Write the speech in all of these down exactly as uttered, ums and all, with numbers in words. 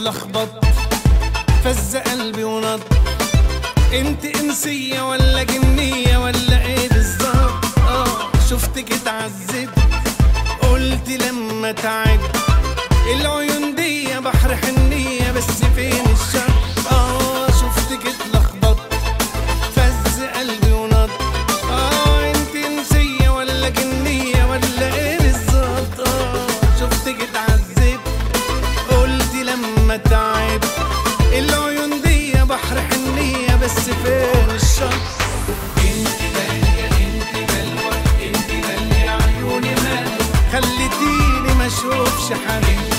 اتلخبط فز قلبي ونط. انت انسية ولا جنية ولا ايه بالظبط؟ اه شفتك اتعذب قلت لما تعب العيون دي بحر حنية بس فين الشر؟ اه شفتك اتلخبط فز قلبي ونط. اه انت انسية ولا جنية ولا ايه بالظبط؟ اه شفتك اتعذب قلت لما تعب العيون دي بحر حنية بس فين الشر؟ انت غالية انت بلوى انت غالية عيوني مالك خليتيني ما اشوفش حبيبي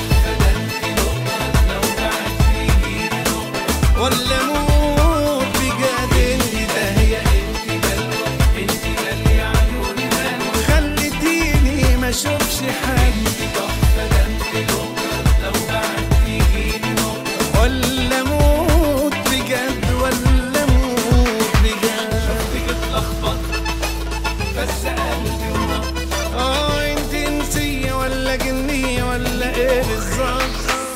ولا موت بجد. انت هي انت بلوى انت غالية عيوني مالك خليتيني ما اشوفش حبيبي تحفة ده انت نقطة لو بعد تيجيني نقطة ولا موت بجد ولا موت بجد. شفتك اتلخبط بس قلبي ونط. اه انت انسية ولا جنية ولا ايه بالظبط؟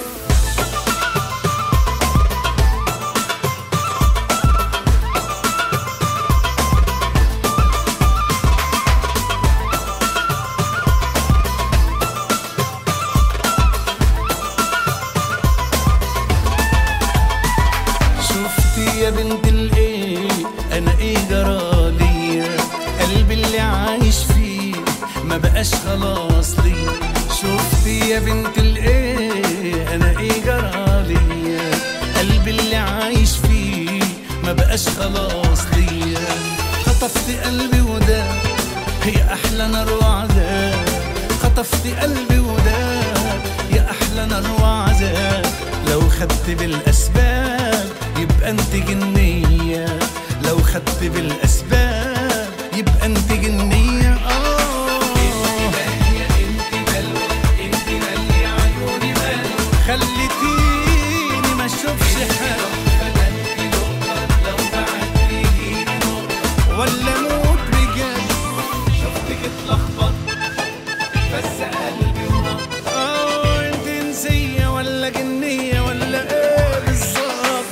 يا بنت الايه انا ايه جرالي قلبي اللي عايش فيه ما بقاش خلاص لي. شفتي يا بنت الايه انا ايه جرالي قلبي اللي عايش فيه ما بقاش خلاص لي. خطفت قلبي وده هي احلى نار وعذاب. خطفت قلبي وده يا احلى نار وعذاب. لو خدت بالاسباب يبقى انت جنية. لو خدت بالاسباب يبقى انت جنية. اه انت غالية انت بلوى انت غالية عيوني مالك خليتيني ما اشوفش حاجة لو بعد تيجيني نقطة ولا موت بجد. شفتك اتلخبط بس قلبي ونط. اه انت انسية ولا جنية ولا ايه بالظبط؟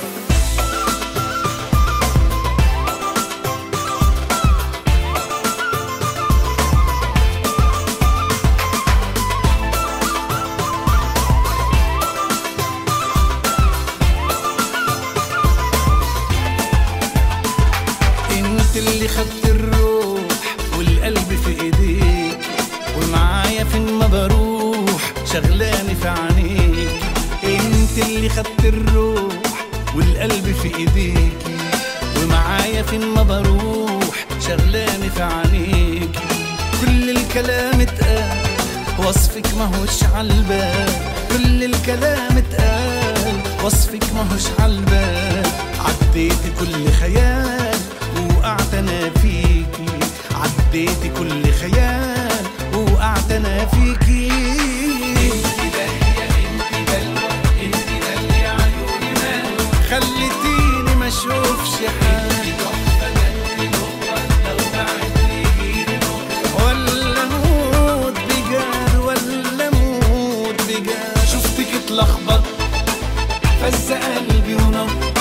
انت اللي خدت الروح والقلب في ايديك ومعايا فين ما بروح شغلاني في عينيك. انت اللي خدت الروح والقلب في ايديك ومعايا فين ما بروح شغلاني في عينيك. كل الكلام اتقال وصفك ماهوش عالبال. كل الكلام اتقال وصفك ماهوش عالبال. عديتي كل خيال وقعت انا فيكي. عديتي كل خيال وقعت انا فيكي. انت غالية انت بلوى انت غالية عيوني مالك خليتيني ما اشوفش حاجة لو بعد تيجيني نقطة ولا موت بجد ولا موت بجد. شفتك اتلخبط فز قلبي ونط.